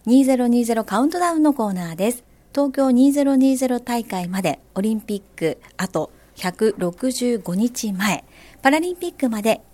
2020カウントダウンのコーナーです。東京2020大会までオリンピックあと165日前、パラリンピックまで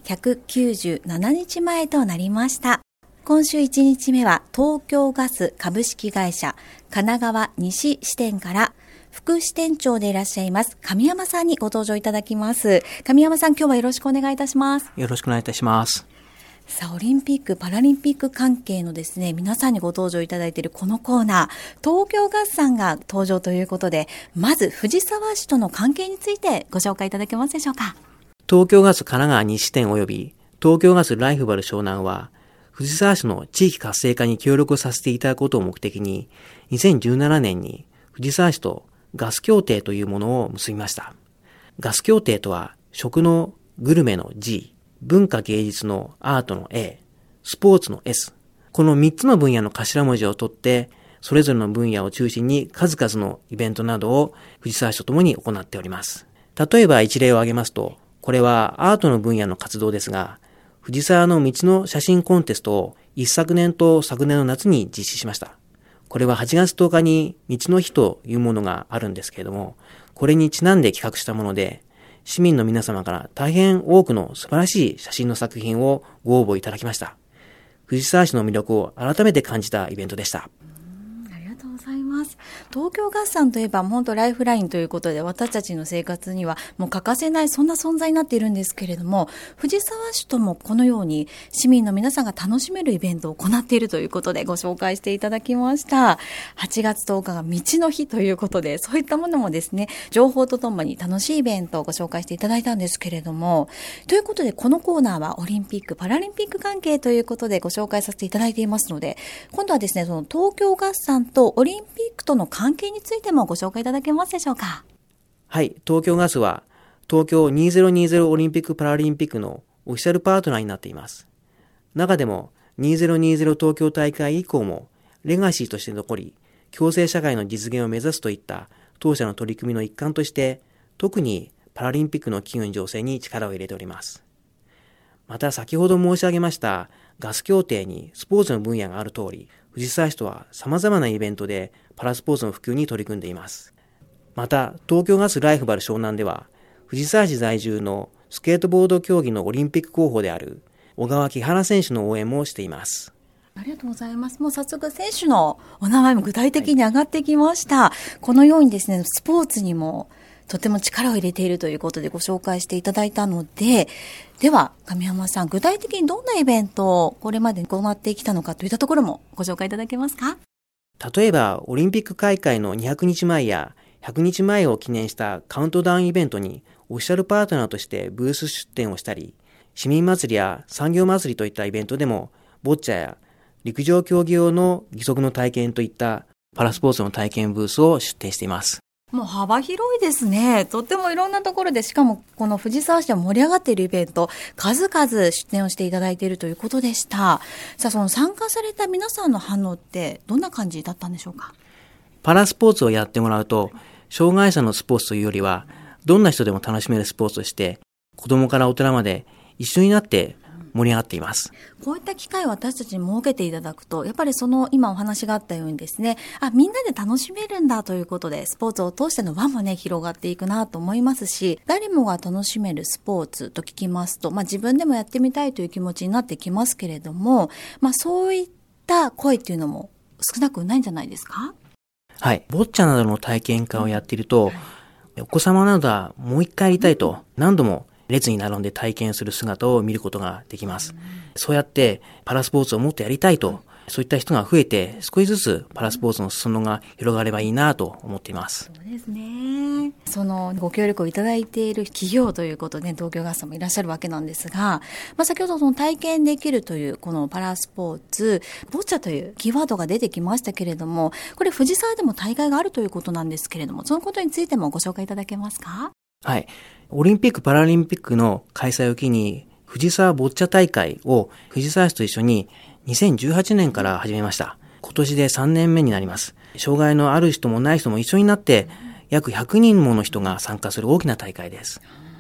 197日前となりました。今週1日目は東京ガス株式会社神奈川西支店から副支店長でいらっしゃいます神山さんにご登場いただきます。神山さん、今日はよろしくお願いいたします。 よろしくお願いいたします。 さあ、オリンピック・パラリンピック関係のですね、皆さんにご登場いただいているこのコーナー、東京ガスさんが登場ということで、まず藤沢市との関係についてご紹介いただけますでしょうか。 東京ガス神奈川西支店及び東京ガスライフバル湘南は、藤沢市の地域活性化に協力させていただくことを目的に、2017年に藤沢市とガス協定というものを結びました。ガス協定とは、食のグルメの G、文化芸術のアートの A、スポーツの S。この3つの分野の頭文字を取って、それぞれの分野を中心に数々のイベントなどを藤沢市とともに行っております。例えば一例を挙げますと、これはアートの分野の活動ですが、藤沢の道の写真コンテストを一昨年と昨年の夏に実施しました。これは8月10日に道の日というものがあるんですけれども、これにちなんで企画したもので、市民の皆様から大変多くの素晴らしい写真の作品をご応募いただきました。藤沢市の魅力を改めて感じたイベントでした。 ありがとうございます。東京ガスさんといえば本当ライフラインということで、私たちの生活にはもう欠かせないそんな存在になっているんですけれども、藤沢市ともこのように市民の皆さんが楽しめるイベントを行っているということでご紹介していただきました。8月10日が道の日ということで、そういったものもですね、情報とともに楽しいイベントをご紹介していただいたんですけれども、ということでこのコーナーはオリンピック・パラリンピック関係ということでご紹介させていただいていますので、今度はですね、その東京ガスさんとオリンピックとの関係についてもご紹介いただけますでしょうか。 はい、東京ガスは東京2020オリンピック・パラリンピックのオフィシャルパートナーになっています。中でも2020東京大会以降もレガシーとして残り、共生社会の実現を目指すといった当社の取り組みの一環として、特にパラリンピックの機運醸成に力を入れております。また先ほど申し上げましたガス協定にスポーツの分野がある通り、藤沢市とは様々なイベントでパラスポーツの普及に取り組んでいます。また、東京ガスライフバル湘南では、藤沢市在住のスケートボード競技のオリンピック候補である小川木原選手の応援もしています。 ありがとうございます。もう早速選手のお名前も具体的に上がってきました。このようにですね、スポーツにもとても力を入れているということでご紹介していただいたので、では神山さん、具体的にどんなイベントをこれまで行ってきたのかといったところもご紹介いただけますか。 例えばオリンピック開会の200日前や100日前を記念したカウントダウンイベントにオフィシャルパートナーとしてブース出展をしたり、市民祭りや産業祭りといったイベントでもボッチャや陸上競技用の義足の体験といったパラスポーツの体験ブースを出展しています。 もう幅広いですね。とってもいろんなところで、しかもこの藤沢市で盛り上がっているイベント、数々出展をしていただいているということでした。さあ、その参加された皆さんの反応ってどんな感じだったんでしょうか。 パラスポーツをやってもらうと、障害者のスポーツというよりは、どんな人でも楽しめるスポーツとして、子供から大人まで一緒になって盛り上がっています。 こういった機会を私たちに設けていただくと、やっぱりその今お話があったようにですね、みんなで楽しめるんだということで、スポーツを通しての輪もね、広がっていくなと思いますし、誰もが楽しめるスポーツと聞きますと、自分でもやってみたいという気持ちになってきますけれども、そういった声っていうのも少なくないんじゃないですか？ はい。ボッチャなどの体験会をやっていると、お子様などはもう一回やりたいと何度も列に並んで体験する姿を見ることができます。そうやってパラスポーツをもっとやりたいと、そういった人が増えて少しずつパラスポーツの裾野が広がればいいなと思っています。 そうですね。そのご協力をいただいている企業ということで、東京ガスさんもいらっしゃるわけなんですが、先ほどその体験できるというこのパラスポーツ、ボッチャというキーワードが出てきましたけれども、これ藤沢でも大会があるということなんですけれども、そのことについてもご紹介いただけますか？ はい。オリンピック・パラリンピックの開催を機に、藤沢ボッチャ大会を藤沢市と一緒に2018年から始めました。今年で3年目になります。障害のある人もない人も一緒になって、約100人もの人が参加する大きな大会です。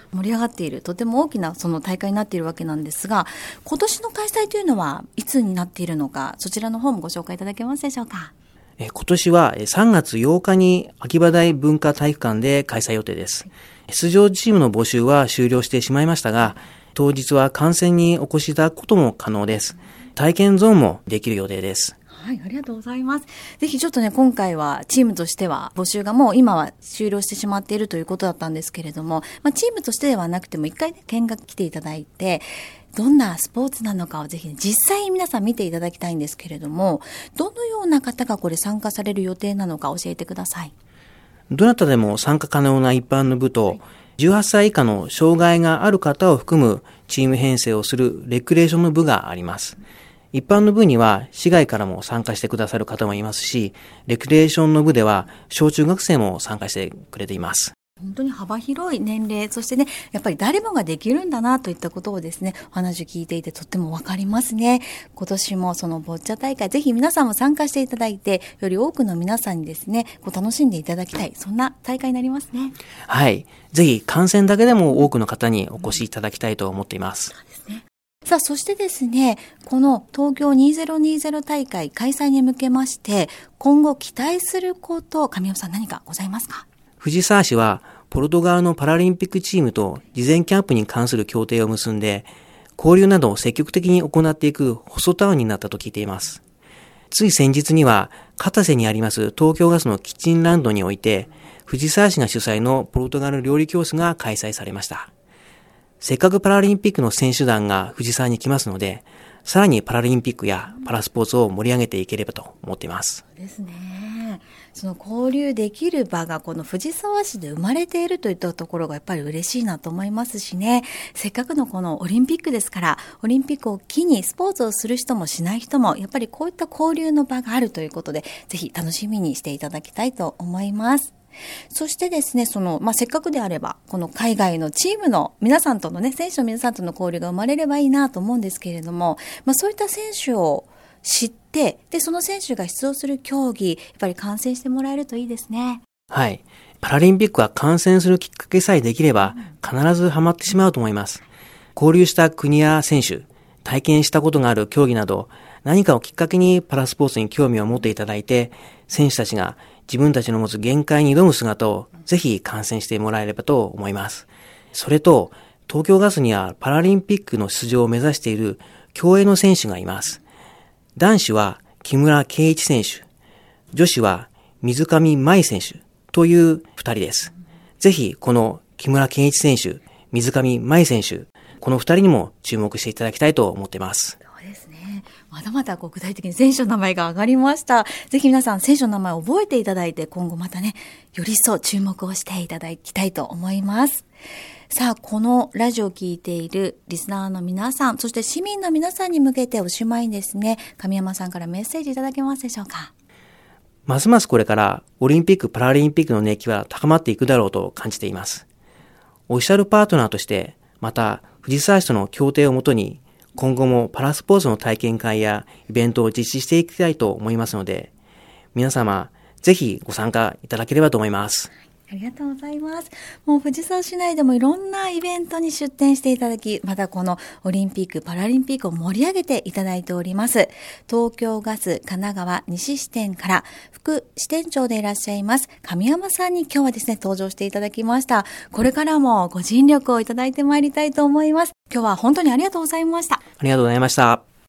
盛り上がっている、とても大きなその大会になっているわけなんですが、今年の開催というのはいつになっているのか、そちらの方もご紹介いただけますでしょうか。 今年は3月8日に秋葉台文化体育館で開催予定です。出場チームの募集は終了してしまいましたが、当日は観戦にお越しいただくことも可能です。体験ゾーンもできる予定です。 はい、ありがとうございます。ぜひちょっとね、今回はチームとしては募集がもう今は終了してしまっているということだったんですけれども、チームとしてではなくても一回ね、見学来ていただいて、どんなスポーツなのかをぜひ、実際皆さん見ていただきたいんですけれども、どのような方がこれ参加される予定なのか教えてください。 どなたでも参加可能な一般の部と、18歳以下の障害がある方を含むチーム編成をするレクレーションの部があります。一般の部には市外からも参加してくださる方もいますし、レクレーションの部では小中学生も参加してくれています。 本当に幅広い年齢、そしてね、やっぱり誰もができるんだなといったことをですね、お話を聞いていてとってもわかりますね。今年もそのボッチャ大会、ぜひ皆さんも参加していただいて、より多くの皆さんにですね、楽しんでいただきたい、そんな大会になりますね。 はい。ぜひ観戦だけでも多くの方にお越しいただきたいと思っています。 そうですね。さあ、そしてですね、この東京2020大会開催に向けまして、今後期待すること、神尾さん何かございますか？ 藤沢市はポルトガルのパラリンピックチームと事前キャンプに関する協定を結んで、交流などを積極的に行っていくホストタウンになったと聞いています。つい先日には、片瀬にあります東京ガスのキッチンランドにおいて、藤沢市が主催のポルトガル料理教室が開催されました。せっかくパラリンピックの選手団が藤沢に来ますので、さらにパラリンピックやパラスポーツを盛り上げていければと思っています。 そうですね。その交流できる場がこの藤沢市で生まれているといったところがやっぱり嬉しいなと思いますしね。せっかくのこのオリンピックですから、オリンピックを機にスポーツをする人もしない人も、やっぱりこういった交流の場があるということで、ぜひ楽しみにしていただきたいと思います。そしてですね、せっかくであれば、この海外のチームの皆さんとのね、選手の皆さんとの交流が生まれればいいなと思うんですけれども、そういった選手を知って、で、その選手が出場する競技、やっぱり観戦してもらえるといいですね。 はい。パラリンピックは観戦するきっかけさえできれば、必ずハマってしまうと思います。交流した国や選手、体験したことがある競技など、何かをきっかけにパラスポーツに興味を持っていただいて、選手たちが自分たちの持つ限界に挑む姿をぜひ観戦してもらえればと思います。それと、東京ガスにはパラリンピックの出場を目指している競泳の選手がいます。男子は木村敬一選手、女子は水上舞選手という2人です。ぜひこの木村敬一選手、水上舞選手、この2人にも注目していただきたいと思っています。 そうですね。まだまだ具体的に選手の名前が上がりました。ぜひ皆さん選手の名前を覚えていただいて、今後またね、より一層注目をしていただきたいと思います。さあ、このラジオを聞いているリスナーの皆さん、そして市民の皆さんに向けておしまいにですね、神山さんからメッセージいただけますでしょうか。 ますますこれからオリンピック・パラリンピックの熱気は高まっていくだろうと感じています。オフィシャルパートナーとして、また藤沢市との協定をもとに、今後もパラスポーツの体験会やイベントを実施していきたいと思いますので、皆様ぜひご参加いただければと思います。 ありがとうございます。もう藤沢市内でもいろんなイベントに出展していただき、またこのオリンピック・パラリンピックを盛り上げていただいております。東京ガス神奈川西支店から副支店長でいらっしゃいます神山さんに今日はですね、登場していただきました。これからもご尽力をいただいてまいりたいと思います。今日は本当にありがとうございました。 ありがとうございました。